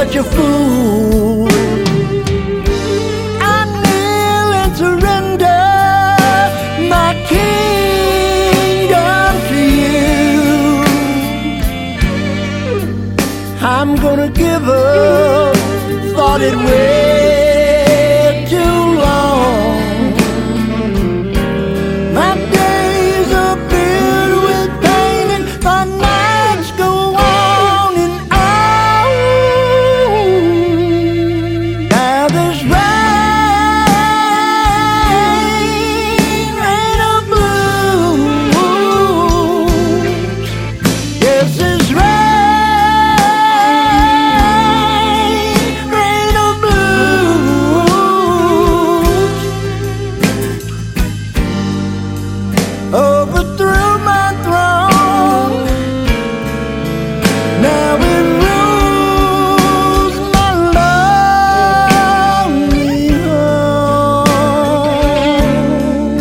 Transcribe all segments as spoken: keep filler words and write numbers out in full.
such a fool. I kneel and surrender my kingdom to you. I'm gonna give up, thought it way too long. My days are filled with pain and my nights go on and on. Now this rain, rain of blues. Yes, this rain. Overthrew my throne, now it rules my lonely home.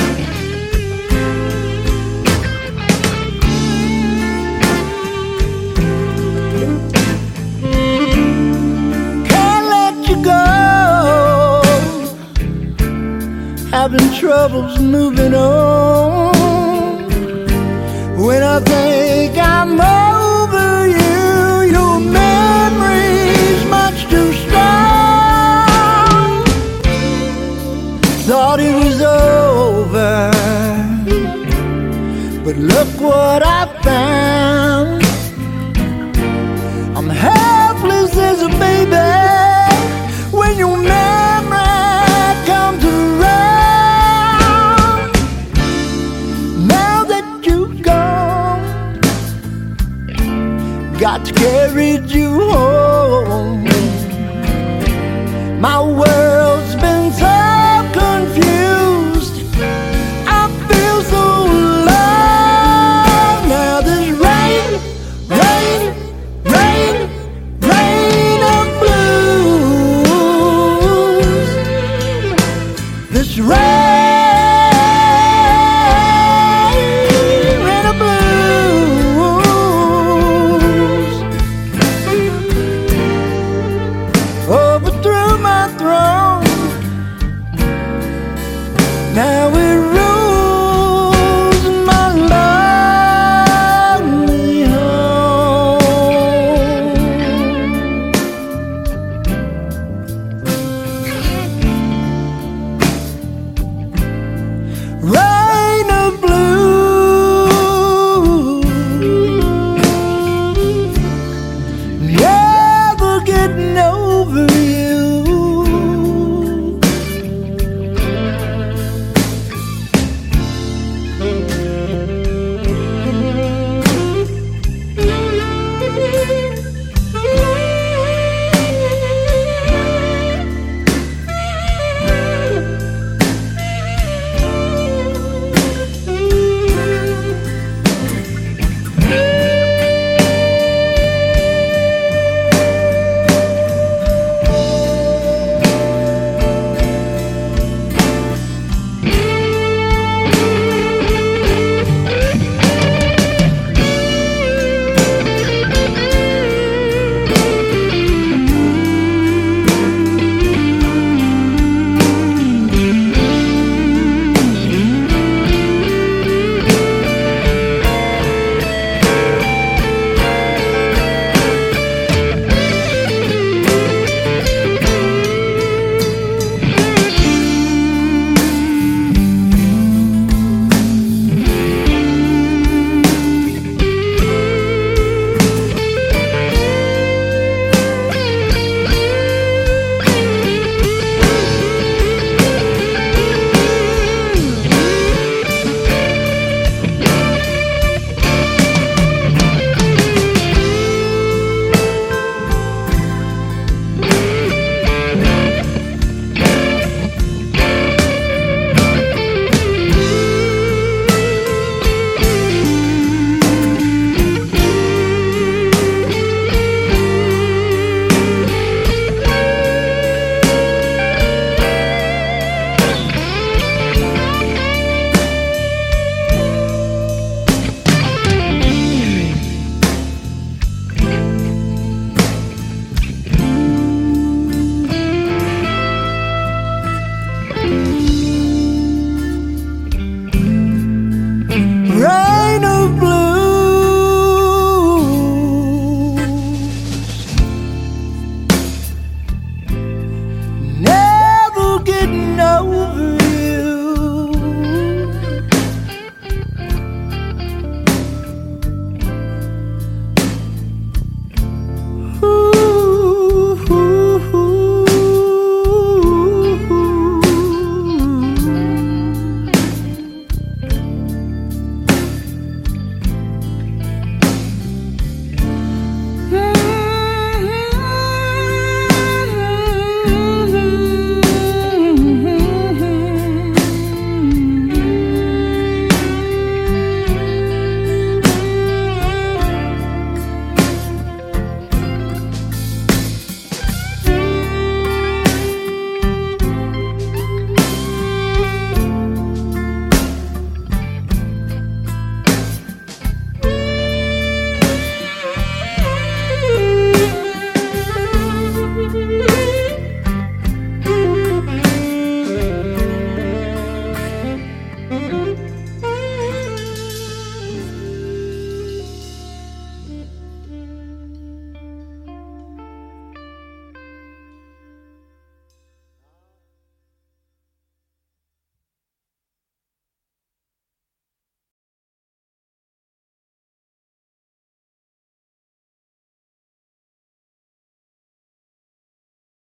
Can't let you go, having troubles moving on. When I think I'm over you, your memory's much too strong. Thought it was over, but look what I found. I'm helpless as a baby when your memory comes around. Now that you've gone, got to carry you home.